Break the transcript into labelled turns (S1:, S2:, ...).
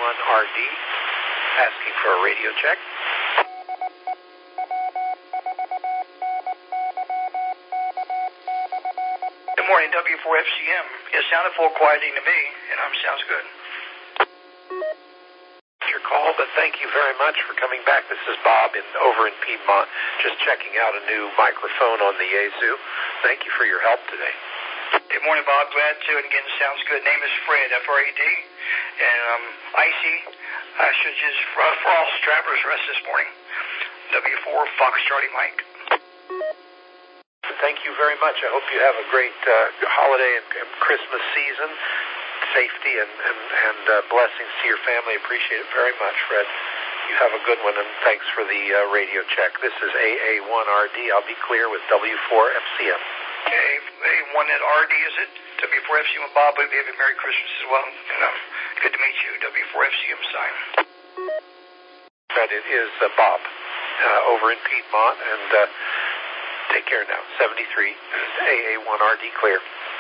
S1: AA1RD, asking for a radio check.
S2: Good morning, W4FCM. It sounded full quieting to me, and sounds good.
S1: Your call, but thank you very much for coming back. This is Bob over in Piedmont, just checking out a new microphone on the Yaesu. Thank you for your help today.
S2: Good morning, Bob. Glad to, and again, sounds good. Name is Fred, F-R-E-D, and icy, frost travelers rest this morning. W4 Fox Charlie Mike.
S1: Thank you very much. I hope you have a great holiday and Christmas season. Safety and blessings to your family. Appreciate it very much, Fred. You have a good one, and thanks for the radio check. This is AA1RD. I'll be clear with W4FCM.
S2: Okay, A1 at RD, is it? W4FCM with Bob. Hope you have a Merry Christmas as well. And, good to meet you, W4FCM sign.
S1: Fred, it is Bob over in Piedmont, and take care now. 73, AA1RD clear.